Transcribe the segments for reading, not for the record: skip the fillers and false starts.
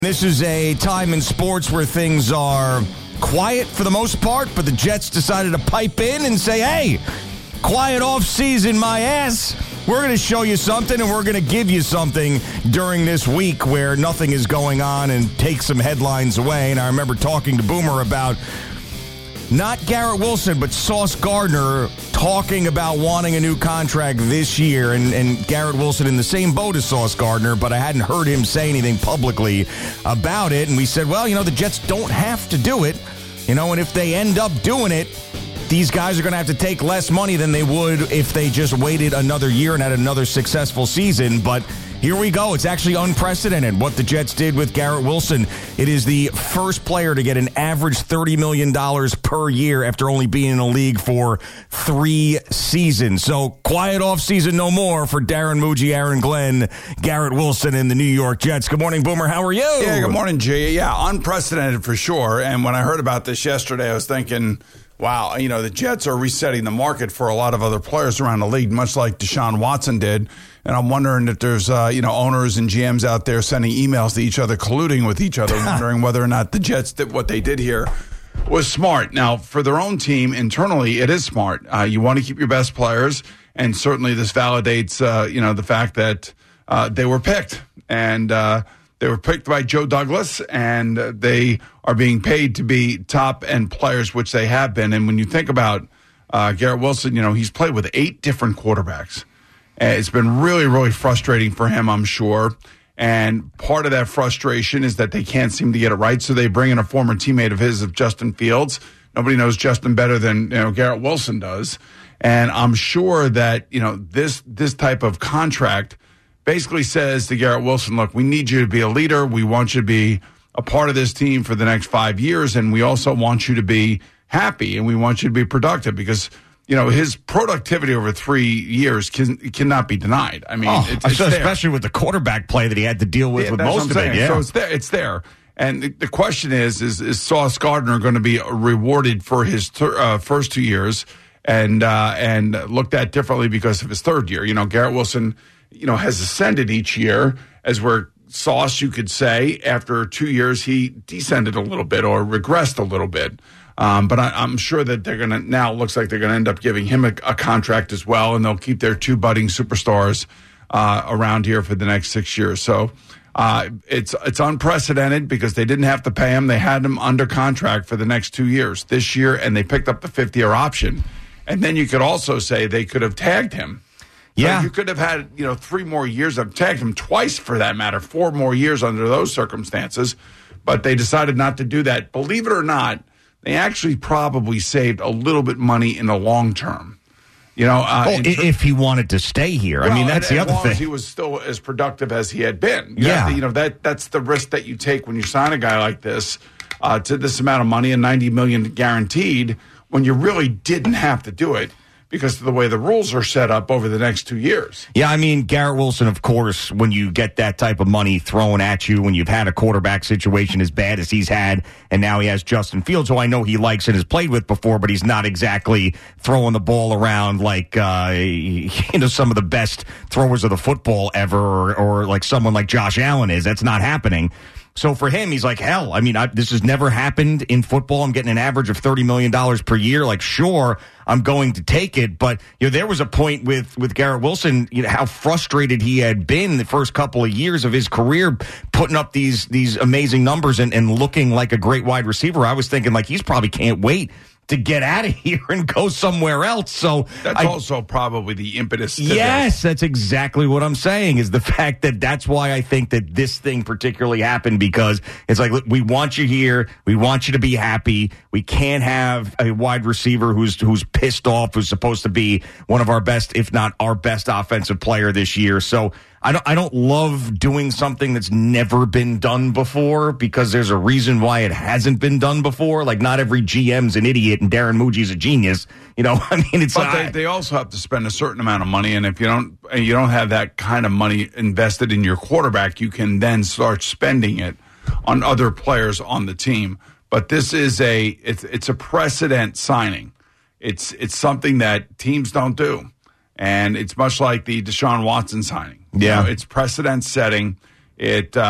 This is a time in sports where things are quiet for the most part, but the Jets decided to pipe in and say, hey, quiet off season, my ass. We're going to show you something, and we're going to give you something during this week where nothing is going on and take some headlines away. And I remember talking to Boomer about not Garrett Wilson, but Sauce Gardner talking about wanting a new contract this year. And Garrett Wilson in the same boat as Sauce Gardner, but I hadn't heard him say anything publicly about it. And we said, well, the Jets don't have to do it. And if they end up doing it, these guys are going to have to take less money than they would if they just waited another year and had another successful season. But here we go. It's actually unprecedented what the Jets did with Garrett Wilson. It is the first player to get an average $30 million per year after only being in the league for 3 seasons. So quiet off season no more for Darren Muji, Aaron Glenn, Garrett Wilson, and the New York Jets. Good morning, Boomer. How are you? Yeah, good morning, G. Yeah, unprecedented for sure. And when I heard about this yesterday, I was thinking, wow, the Jets are resetting the market for a lot of other players around the league, much like Deshaun Watson did. And I'm wondering if there's, owners and GMs out there sending emails to each other, colluding with each other, wondering whether or not the Jets did what they did here was smart. Now, for their own team internally, it is smart. You want to keep your best players, and certainly this validates, the fact that they were picked. And they were picked by Joe Douglas, and they are being paid to be top-end players, which they have been. And when you think about Garrett Wilson, he's played with 8 different quarterbacks. It's been really, really frustrating for him, I'm sure. And part of that frustration is that they can't seem to get it right, so they bring in a former teammate of his, of Justin Fields. Nobody knows Justin better than Garrett Wilson does. And I'm sure that this type of contract basically says to Garrett Wilson, look, we need you to be a leader. We want you to be a part of this team for the next 5 years, and we also want you to be happy, and we want you to be productive because his productivity over 3 years cannot be denied. I mean, it's especially with the quarterback play that he had to deal with most of it. Yeah. So it's there. And the question is Sauce Gardner going to be rewarded for his first 2 years and looked at differently because of his third year? Garrett Wilson, has ascended each year, as where Sauce, you could say, after 2 years, he descended a little bit or regressed a little bit. But I'm sure that they're going to now, it looks like they're going to end up giving him a contract as well, and they'll keep their 2 budding superstars around here for the next 6 years. So it's unprecedented because they didn't have to pay him. They had him under contract for the next 2 years this year, and they picked up the 5th-year option. And then you could also say they could have tagged him. Yeah. So you could have had 3 more years. I've tagged him twice for that matter, 4 more years under those circumstances. But they decided not to do that. Believe it or not, they actually probably saved a little bit money in the long term. If he wanted to stay here. Well, that's the other thing. As long as he was still as productive as he had been. That's the risk that you take when you sign a guy like this to this amount of money and $90 million guaranteed when you really didn't have to do it, because of the way the rules are set up over the next 2 years. Yeah, Garrett Wilson, of course, when you get that type of money thrown at you, when you've had a quarterback situation as bad as he's had, and now he has Justin Fields, who I know he likes and has played with before, but he's not exactly throwing the ball around like, some of the best throwers of the football ever, or like someone like Josh Allen is. That's not happening. So for him, he's like, hell, this has never happened in football. I'm getting an average of $30 million per year. Like, sure, I'm going to take it. But, there was a point with Garrett Wilson, how frustrated he had been the first couple of years of his career, putting up these amazing numbers and looking like a great wide receiver. I was thinking, like, he's probably can't wait to get out of here and go somewhere else. So that's also probably the impetus to this. That's exactly what I'm saying, is the fact that that's why I think that this thing particularly happened, because it's like, look, we want you here. We want you to be happy. We can't have a wide receiver who's pissed off, who's supposed to be one of our best, if not our best offensive player this year. So I don't love doing something that's never been done before, because there's a reason why it hasn't been done before. Like, not every GM's an idiot and Darren Muji's a genius. But they also have to spend a certain amount of money, and if you don't have that kind of money invested in your quarterback, you can then start spending it on other players on the team. But this is it's a precedent signing. It's something that teams don't do. And it's much like the Deshaun Watson signing. Yeah. It's precedent setting. It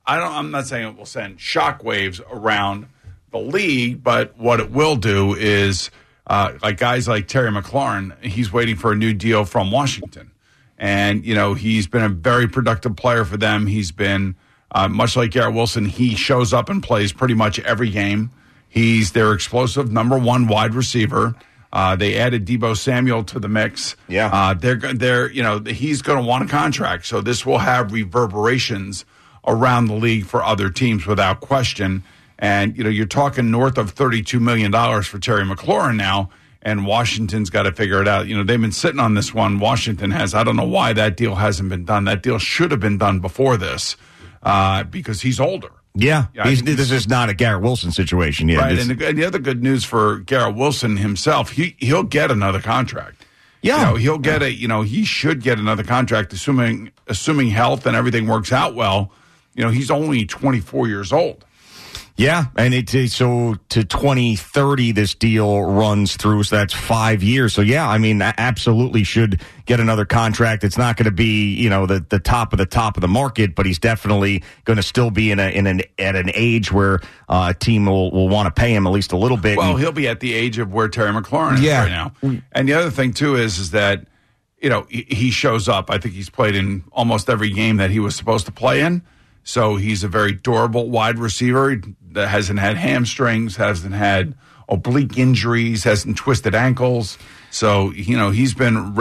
I'm not saying it will send shockwaves around the league, but what it will do is, like guys like Terry McLaurin, he's waiting for a new deal from Washington. And, he's been a very productive player for them. He's been, much like Garrett Wilson, he shows up and plays pretty much every game. He's their explosive number one wide receiver. They added Deebo Samuel to the mix. Yeah. He's going to want a contract. So this will have reverberations around the league for other teams without question. And, you're talking north of $32 million for Terry McLaurin now, and Washington's got to figure it out. They've been sitting on this one. Washington has. I don't know why that deal hasn't been done. That deal should have been done before this because he's older. Yeah, this is not a Garrett Wilson situation. Yeah, right. And the other good news for Garrett Wilson himself, he'll get another contract. Yeah, he'll get he should get another contract, assuming health and everything works out well. He's only 24 years old. Yeah, and so to 2030 this deal runs through, so that's 5 years. So yeah, absolutely should get another contract. It's not going to be the top of the market, but he's definitely going to still be at an age where a team will want to pay him at least a little bit. Well, he'll be at the age of where Terry McLaurin is right now. And the other thing too is that he shows up. I think he's played in almost every game that he was supposed to play in. So he's a very durable wide receiver that hasn't had hamstrings, hasn't had oblique injuries, hasn't twisted ankles. So, he's been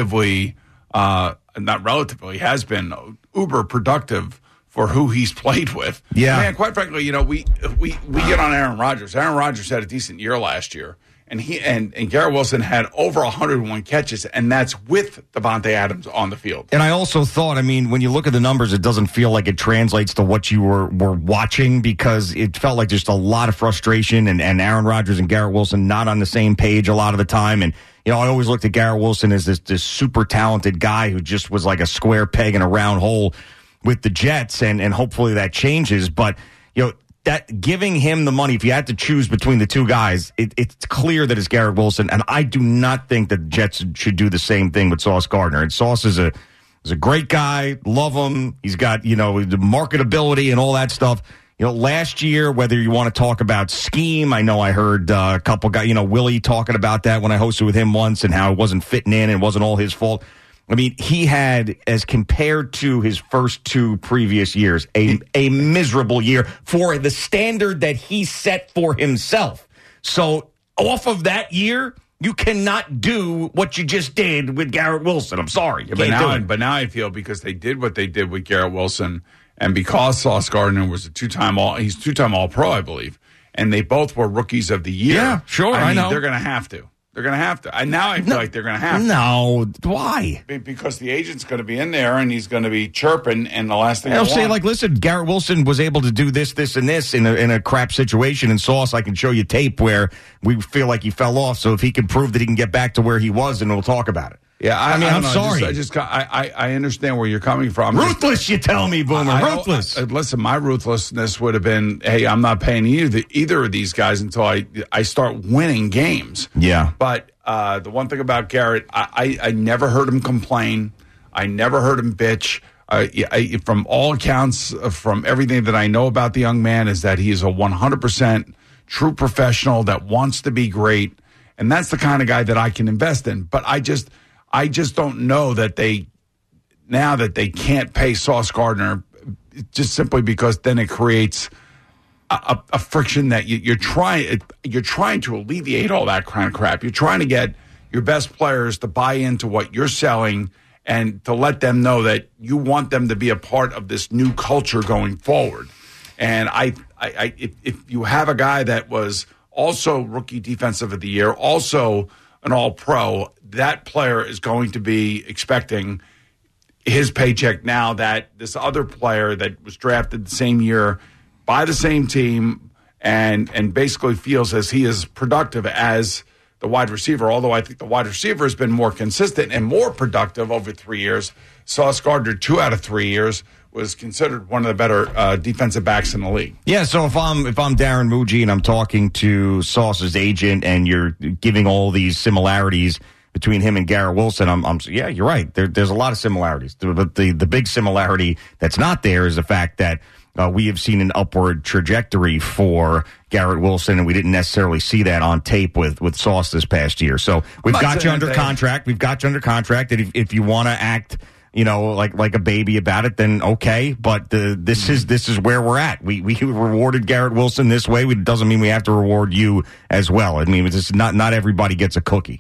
has been uber productive for who he's played with. Yeah. Man, quite frankly, we get on Aaron Rodgers. Aaron Rodgers had a decent year last year. And and Garrett Wilson had over 101 catches, and that's with Davante Adams on the field. And I also thought, when you look at the numbers, it doesn't feel like it translates to what you were watching, because it felt like just a lot of frustration and Aaron Rodgers and Garrett Wilson not on the same page a lot of the time. And, I always looked at Garrett Wilson as this super talented guy who just was like a square peg in a round hole with the Jets, and hopefully that changes. But, that giving him the money, if you had to choose between the two guys, it's clear that it's Garrett Wilson, and I do not think that the Jets should do the same thing with Sauce Gardner. And Sauce is a great guy, love him. He's got the marketability and all that stuff. Last year, whether you want to talk about scheme, I know I heard a couple guys, Willie talking about that when I hosted with him once, and how it wasn't fitting in and it wasn't all his fault. He had, as compared to his first two previous years, a miserable year for the standard that he set for himself. So off of that year, you cannot do what you just did with Garrett Wilson. I'm sorry. But now I feel, because they did what they did with Garrett Wilson, and because Sauce Gardner was he's two-time All-Pro, I believe, and they both were rookies of the year. Yeah, sure, I know. They're going to have to. They're going to have to. And now I feel like they're going to have to. No. Why? Because the agent's going to be in there, and he's going to be chirping, and the last thing I'll say, listen, Garrett Wilson was able to do this, and this in a crap situation. And Sauce, I can show you tape where we feel like he fell off. So if he can prove that he can get back to where he was, then we'll talk about it. Yeah, I'm sorry. I understand where you're coming from. Ruthless, you tell me, Boomer. Ruthless. Listen, my ruthlessness would have been, hey, I'm not paying either of these guys until I start winning games. Yeah. But the one thing about Garrett, I never heard him complain. I never heard him bitch. From all accounts, from everything that I know about the young man, is that he is a 100% true professional that wants to be great. And that's the kind of guy that I can invest in. But I just don't know that they can't pay Sauce Gardner, just simply because then it creates a friction that you're trying to alleviate all that kind of crap. You're trying to get your best players to buy into what you're selling and to let them know that you want them to be a part of this new culture going forward. And if you have a guy that was also rookie defensive of the year, also an All-Pro, that player is going to be expecting his paycheck now that this other player that was drafted the same year by the same team and basically feels as he is productive as the wide receiver, although I think the wide receiver has been more consistent and more productive over 3 years. Sauce Gardner, 2 out of 3 years, was considered one of the better defensive backs in the league. Yeah, so if I'm Darren Muji and I'm talking to Sauce's agent and you're giving all these similarities between him and Garrett Wilson, yeah, you're right. There's a lot of similarities. But the big similarity that's not there is the fact that we have seen an upward trajectory for Garrett Wilson, and we didn't necessarily see that on tape with Sauce this past year. So we've got you under contract. We've got you under contract. And if you want to act, like a baby about it, then okay. But this is where we're at. We rewarded Garrett Wilson this way. It doesn't mean we have to reward you as well. I mean, it's just not everybody gets a cookie.